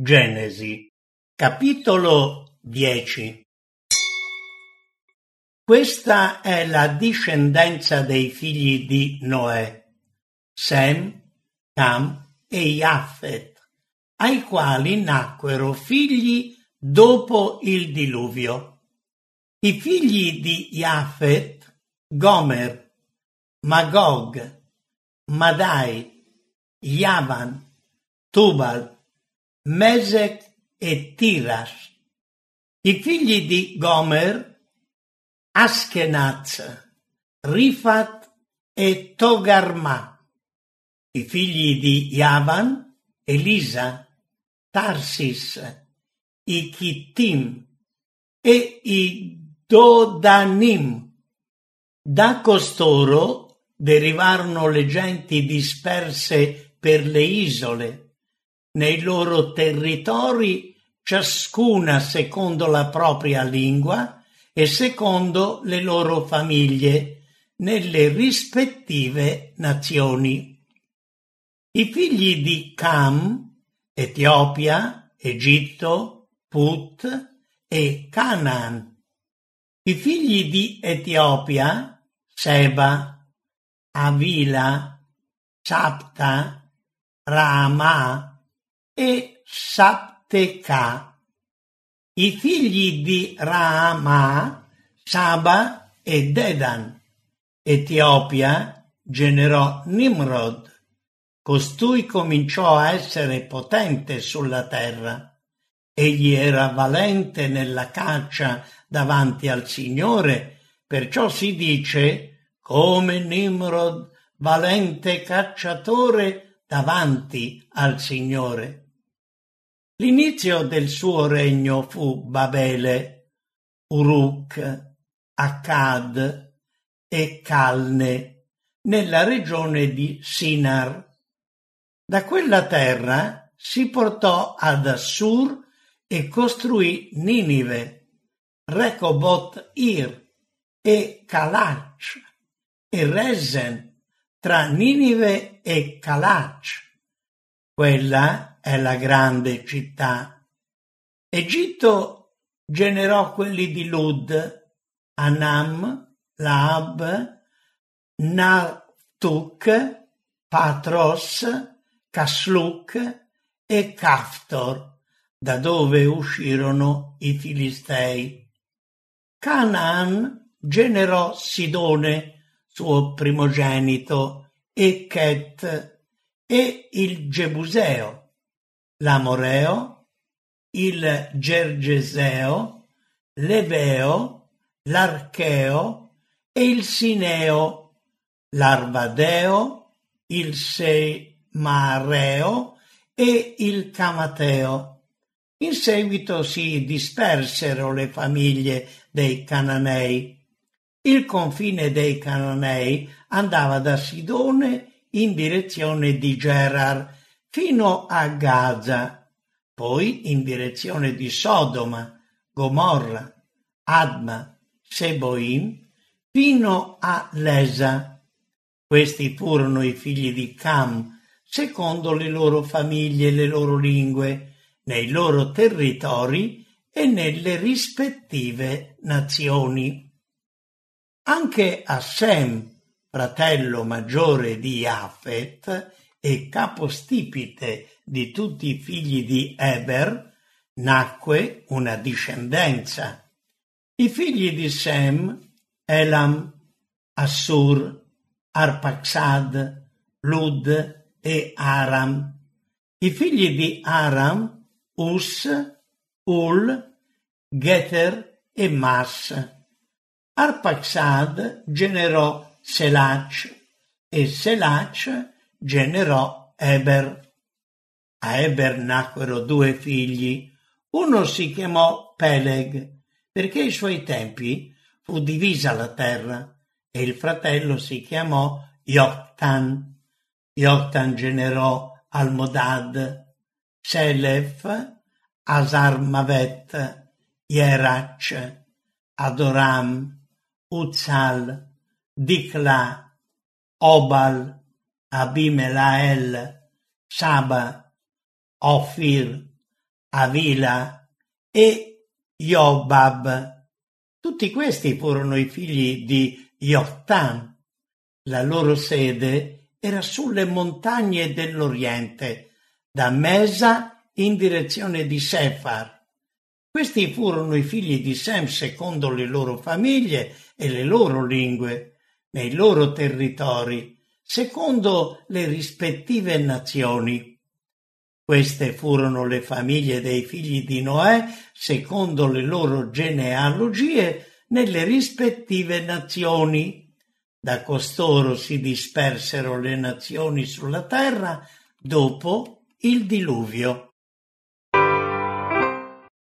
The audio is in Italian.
Genesi, capitolo 10. Questa è la discendenza dei figli di Noè, Sem, Cam e Jafet, ai quali nacquero figli dopo il diluvio. I figli di Jafet: Gomer, Magog, Madai, Javan, Tubal, Mesec e Tiras. I figli di Gomer: Askenaz, Rifat e Togarma. I figli di Javan: Elisa, Tarsis, i Chittim e i Dodanim. Da costoro derivarono le genti disperse per le isole, nei loro territori, ciascuna secondo la propria lingua e secondo le loro famiglie, nelle rispettive nazioni. I figli di Cam: Etiopia, Egitto, Put e Canaan. I figli di Etiopia: Seba, Avila, Sapta, Raama e Sapteca. I figli di Raama: Saba e Dedan. Etiopia generò Nimrod. Costui cominciò a essere potente sulla terra. Egli era valente nella caccia davanti al Signore, perciò si dice: come Nimrod, valente cacciatore davanti al Signore. L'inizio del suo regno fu Babele, Uruk, Akkad e Calne, nella regione di Sinar. Da quella terra si portò ad Assur e costruì Ninive, Rehoboth Ir e Calach e Resen tra Ninive e Calach. Quella è la grande città. Egitto generò quelli di Lud: Anam, Laab, Naftuk, Patros, Casluk e Caftor, da dove uscirono i Filistei. Canaan generò Sidone, suo primogenito, e Chet e il Gebuseo, l'Amoreo, il Gergeseo, l'Eveo, l'Archeo e il Sineo, l'Arvadeo, il Semareo e il Camateo. In seguito si dispersero le famiglie dei Cananei. Il confine dei Cananei andava da Sidone in direzione di Gerar fino a Gaza, poi in direzione di Sodoma, Gomorra, Adma, Seboim, fino a Lesa. Questi furono i figli di Cam, secondo le loro famiglie e le loro lingue, nei loro territori e nelle rispettive nazioni. Anche a Sem, fratello maggiore di Jafet e capostipite di tutti i figli di Eber, nacque una discendenza. I figli di Sem: Elam, Assur, Arpaxad, Lud e Aram. I figli di Aram: Us, Ul, Geter e Mas. Arpaxad generò Selach e Selach generò Eber. A Eber nacquero due figli. Uno si chiamò Peleg, perché ai suoi tempi fu divisa la terra, e il fratello si chiamò Joktan. Joktan generò Almodad, Selef, Asarmavet, Yerach, Adoram, Uzzal, Dikla, Obal, Abimelael, Saba, Ofir, Avila e Jobab. Tutti questi furono i figli di Joktan. La loro sede era sulle montagne dell'Oriente, da Mesa in direzione di Sefar. Questi furono i figli di Sem secondo le loro famiglie e le loro lingue, nei loro territori, secondo le rispettive nazioni. Queste furono le famiglie dei figli di Noè secondo le loro genealogie nelle rispettive nazioni. Da costoro si dispersero le nazioni sulla terra dopo il diluvio.